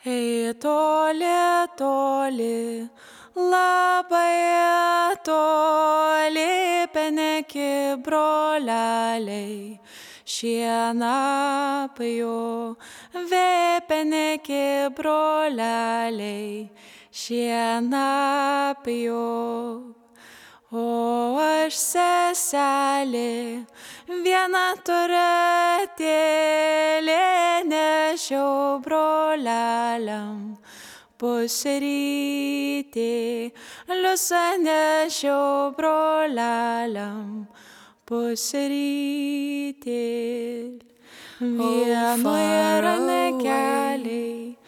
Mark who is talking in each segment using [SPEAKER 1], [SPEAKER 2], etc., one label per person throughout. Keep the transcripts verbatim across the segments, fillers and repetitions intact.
[SPEAKER 1] Ei toli, toli, labai toli, peneki broleliai, šieną pjovė peneki broleliai, šieną pjovė. O aš seselė, viena turėtėlė, nešiau broleliam pusrytį, liusą nešiau broleliam pusrytį. Vienoje ranekeliai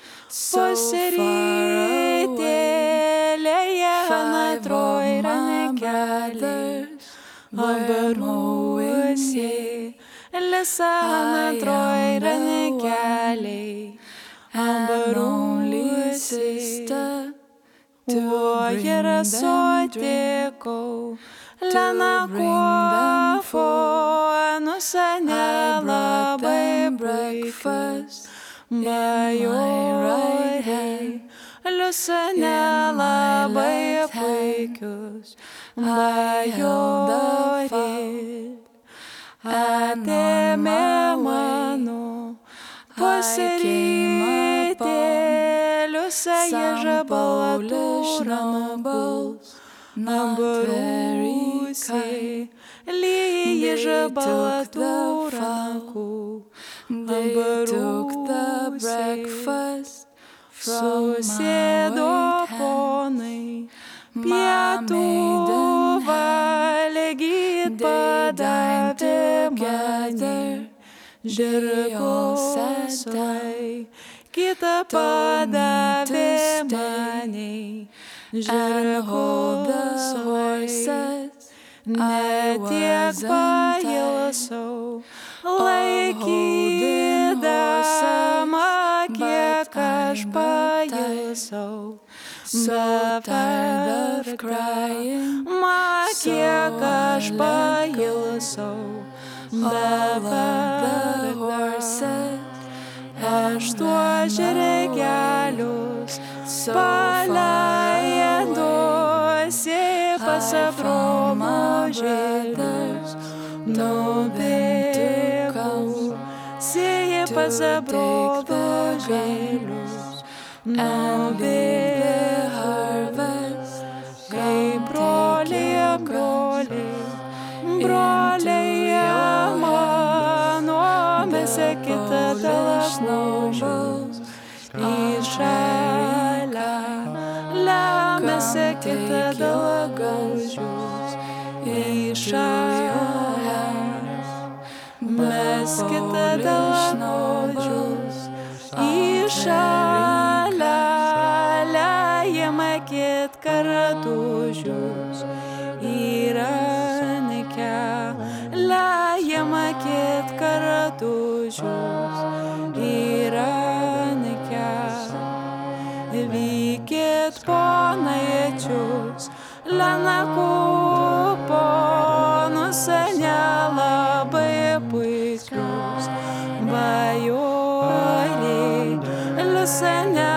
[SPEAKER 1] pusrytėlėje, antroj ranekeliai abarusiai, lisa antroj ranekeliai abarusiai. Tuo ir sutikau Leną kuofo, nusenė labai breakfast, bajoriai, liusa nelabai puikius, bajoriai. Atėmė mano pusrytį, liusa ježabalatūra nubaus, nabarusiai, lyja ježabalatūra nabarusiai. Susėdo ponai, pietų valgyt padavė mane, žirgosai, kitą padavė mane, žirgosai. Netiek pailsau, laikydama, kiek aš pailsau, dabar ma, kiek aš pailsau, dabar aš tuo žirgelius paleidusi, pas Abraomo žirgus nubėgau, sėja pas Abraomo žirgus nubėgau. Kai broliai, broliai, broliai mano, visi kitą dalšnaudžius į šalę, lemėsi kitą dalgaužius į šalę, mes kitą dalšnaudžius į šalę, lejame kit kartužius į rankę, lejame kit kartužius į rankę. Vykit ponaičius, Leną kuponus, nelabai puikius, bajoriai, liusa